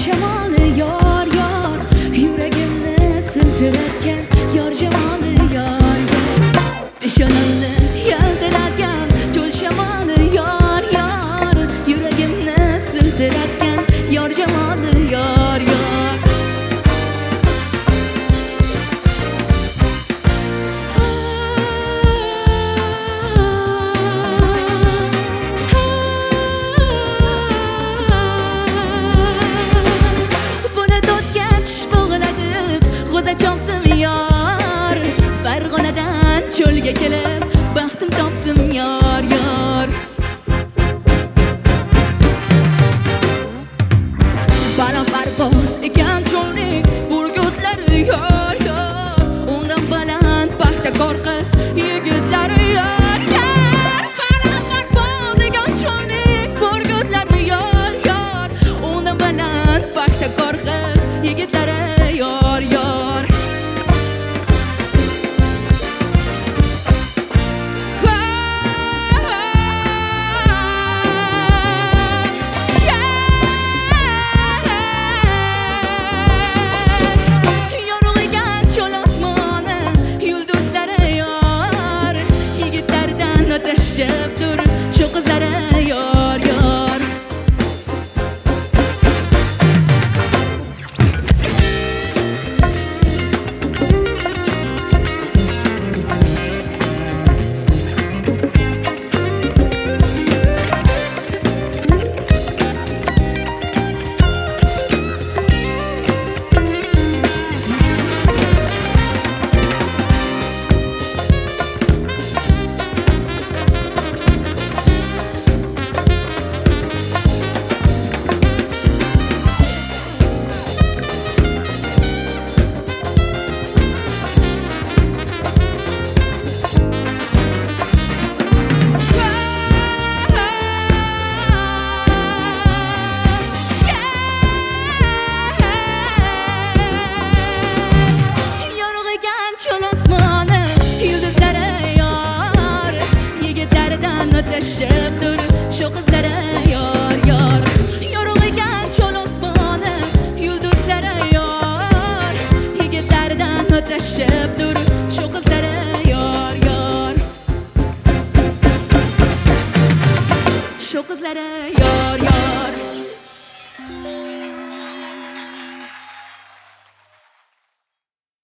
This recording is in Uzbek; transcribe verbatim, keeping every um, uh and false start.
shamoli yor yor, yuragimni siltiratgan yor jamoli yor yor. Ishonimni yaltiratgan cho'l shamoli yor yor, yuragimni siltiratgan yor jamoli yor yor. Chopdim yor, Farg'onadan cho'lga kelib baxtim topdim yor yor. Baland parvoz ekan cho'lning burgutlari yor yor, undan baland paxtakor qiz yigitlari yor yor. Baland parvoz ekan cho'lning burgutlari yor yor, undan baland paxtakor qiz yigitlari yor yor. Dur şu kızlara yor yor. Öteşip dur şu kızlara yor yor. Yorulgan cho'l osmoni yulduzlara yor, yigitlardan öteşip dur şu kızlara yor yor. Şu kızlara